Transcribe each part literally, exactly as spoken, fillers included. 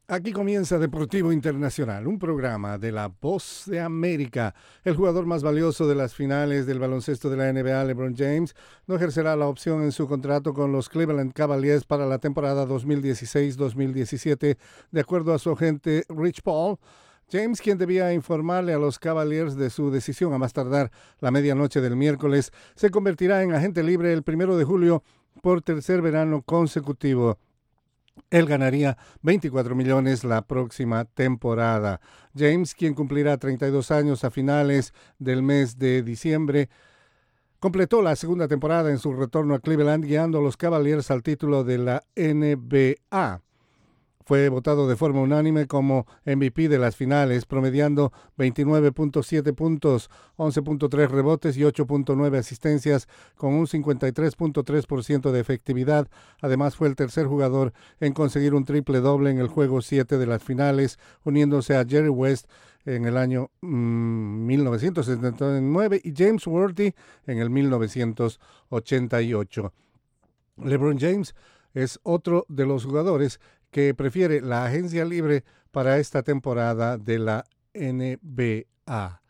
Aquí comienza Deportivo Internacional, un programa de La Voz de América. El jugador más valioso de las finales del baloncesto de la N B A, LeBron James, no ejercerá la opción en su contrato con los Cleveland Cavaliers para la temporada dos mil dieciséis dos mil diecisiete, de acuerdo a su agente Rich Paul. James, quien debía informarle a los Cavaliers de su decisión a más tardar la medianoche del miércoles, se convertirá en agente libre el primero de julio por tercer verano consecutivo. Él ganaría veinticuatro millones la próxima temporada. James, quien cumplirá treinta y dos años a finales del mes de diciembre, completó la segunda temporada en su retorno a Cleveland, guiando a los Cavaliers al título de la N B A. Fue votado de forma unánime como M V P de las finales, promediando veintinueve punto siete puntos, once punto tres rebotes y ocho punto nueve asistencias, con un cincuenta y tres punto tres por ciento de efectividad. Además, fue el tercer jugador en conseguir un triple doble en el juego siete de las finales, uniéndose a Jerry West en el año mmm, mil novecientos setenta y nueve y James Worthy en el mil novecientos ochenta y ocho. LeBron James es otro de los jugadores que prefiere la agencia libre para esta temporada de la N B A.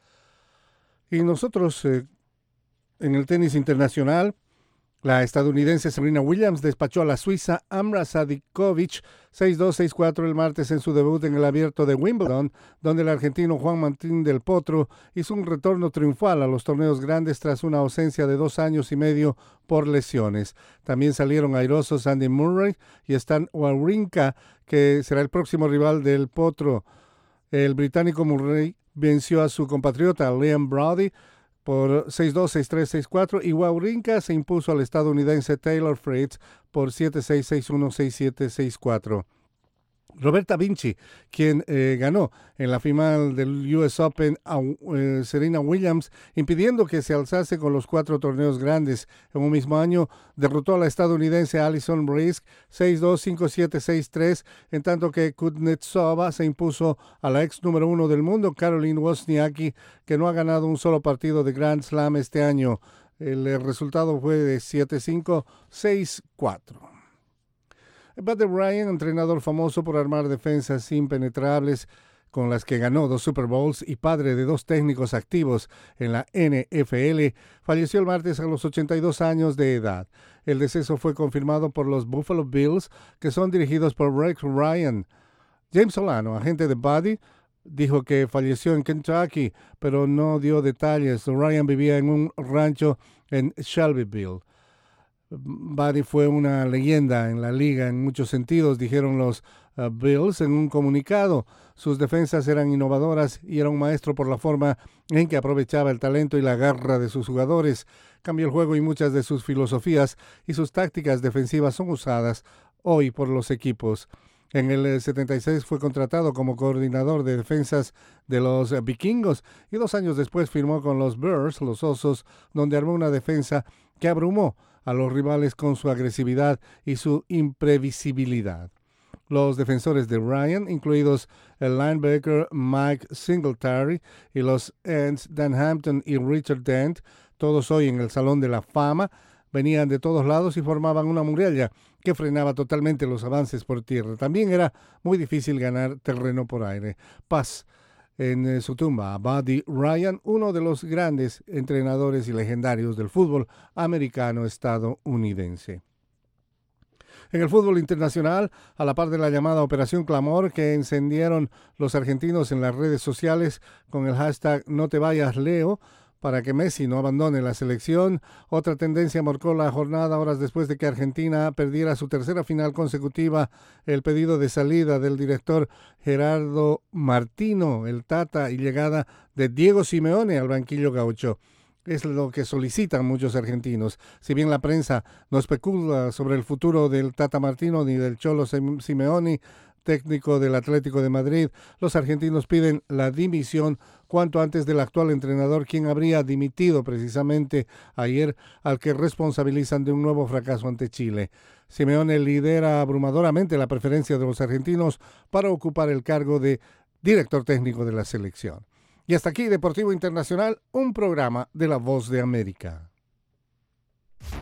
Y nosotros, eh, en el tenis internacional, la estadounidense Serena Williams despachó a la suiza Amra Sadikovic seis dos seis cuatro el martes en su debut en el Abierto de Wimbledon, donde el argentino Juan Martín del Potro hizo un retorno triunfal a los torneos grandes tras una ausencia de dos años y medio por lesiones. También salieron airosos Andy Murray y Stan Wawrinka, que será el próximo rival del Potro. El británico Murray venció a su compatriota Liam Brody por seis dos, seis tres, seis cuatro y Wawrinka se impuso al estadounidense Taylor Fritz por siete seis, seis uno, seis siete, seis cuatro. Roberta Vinci, quien eh, ganó en la final del U S Open a eh, Serena Williams, impidiendo que se alzase con los cuatro torneos grandes. En un mismo año, derrotó a la estadounidense Alison Brisk seis dos, cinco siete, seis tres, en tanto que Kuznetsova se impuso a la ex número uno del mundo, Caroline Wozniacki, que no ha ganado un solo partido de Grand Slam este año. El, el resultado fue de siete cinco, seis cuatro. Buddy Ryan, entrenador famoso por armar defensas impenetrables con las que ganó dos Super Bowls y padre de dos técnicos activos en la N F L, falleció el martes a los ochenta y dos años de edad. El deceso fue confirmado por los Buffalo Bills, que son dirigidos por Rex Ryan. James Solano, agente de Buddy, dijo que falleció en Kentucky, pero no dio detalles. Ryan vivía en un rancho en Shelbyville. Buddy fue una leyenda en la liga en muchos sentidos, dijeron los uh, Bills en un comunicado. Sus defensas eran innovadoras y era un maestro por la forma en que aprovechaba el talento y la garra de sus jugadores. Cambió el juego y muchas de sus filosofías y sus tácticas defensivas son usadas hoy por los equipos. En el setenta y seis fue contratado como coordinador de defensas de los Vikingos y dos años después firmó con los Bears, los Osos, donde armó una defensa que abrumó a los rivales con su agresividad y su imprevisibilidad. Los defensores de Ryan, incluidos el linebacker Mike Singletary y los ends Dan Hampton y Richard Dent, todos hoy en el Salón de la Fama, venían de todos lados y formaban una muralla que frenaba totalmente los avances por tierra. También era muy difícil ganar terreno por aire. Paz en su tumba a Buddy Ryan, uno de los grandes entrenadores y legendarios del fútbol americano estadounidense. En el fútbol internacional, a la par de la llamada Operación Clamor que encendieron los argentinos en las redes sociales con el hashtag No te vayas Leo, para que Messi no abandone la selección, otra tendencia marcó la jornada horas después de que Argentina perdiera su tercera final consecutiva, el pedido de salida del director Gerardo Martino, el Tata, y llegada de Diego Simeone al banquillo gaucho. Es lo que solicitan muchos argentinos. Si bien la prensa no especula sobre el futuro del Tata Martino ni del Cholo Simeone, técnico del Atlético de Madrid, los argentinos piden la dimisión cuanto antes del actual entrenador, quien habría dimitido precisamente ayer, al que responsabilizan de un nuevo fracaso ante Chile. Simeone lidera abrumadoramente la preferencia de los argentinos para ocupar el cargo de director técnico de la selección. Y hasta aquí, Deportivo Internacional, un programa de La Voz de América.